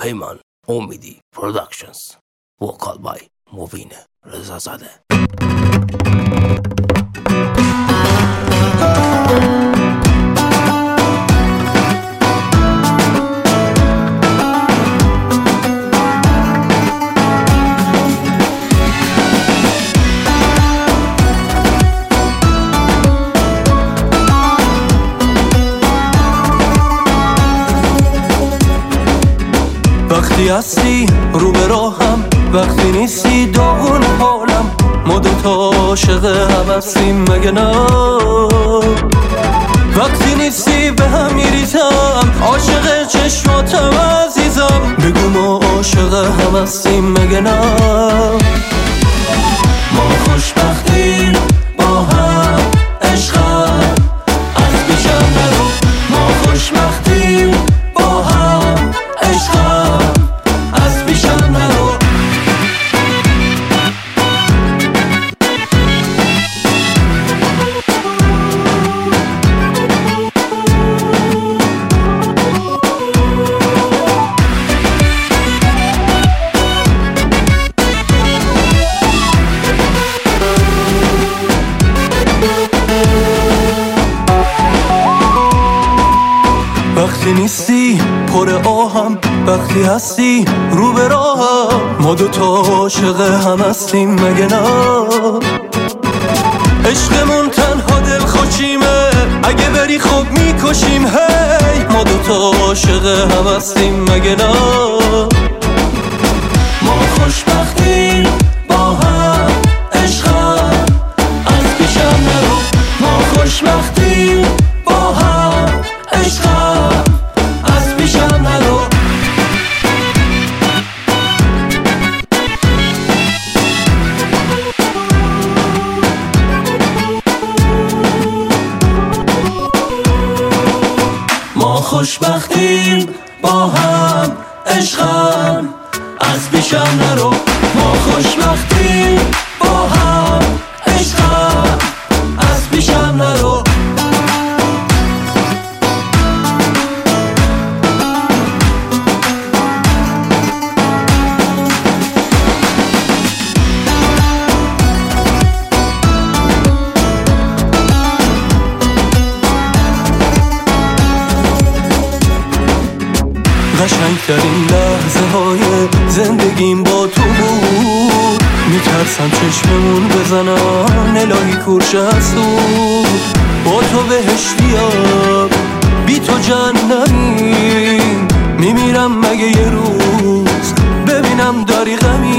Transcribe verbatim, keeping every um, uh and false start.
پیمان امیدی پروداکشنز، وکال بای مبین رضازاده. وقتی هستی رو به راهم، وقتی نیستی داغون حالم، ما دوتا عاشق هم هستیم مگه نه؟ وقتی نیستی به هم میریزم، عاشق چشماتم عزیزم، بگو ما عاشق هم هستیم مگه نه؟ ما خوشبختیم با هم عشقم، از پیشم نرو. ما خوشبختیم با هم عشقم، از پیشم نرو. وقتی نیستی پر آهم، وقتی هستی رو به راهم، ما دوتا عاشق هم هستیم مگه نه؟ عشقمون تنها دل خوشیمه، اگه بری خوب میکشیم هی، ما دوتا عاشق هم هستیم مگه نه؟ ما خوشبختیم با هم عشقم، از پیشم نرو. ما خوشبختیم با هم عشقم، از پیشم نرو. ما خوشبختیم با هم عشقم، از پیشم نرو. ما خوشبختیم با هم عشقم، از پیشم نرو. قشنگترین لحظه های زندگیم با تو بود، میترسم چشممون بزنن الهی کورش هستود. با تو بهشتیم بی تو جنمی، میمیرم مگه یه روز ببینم داری غمی.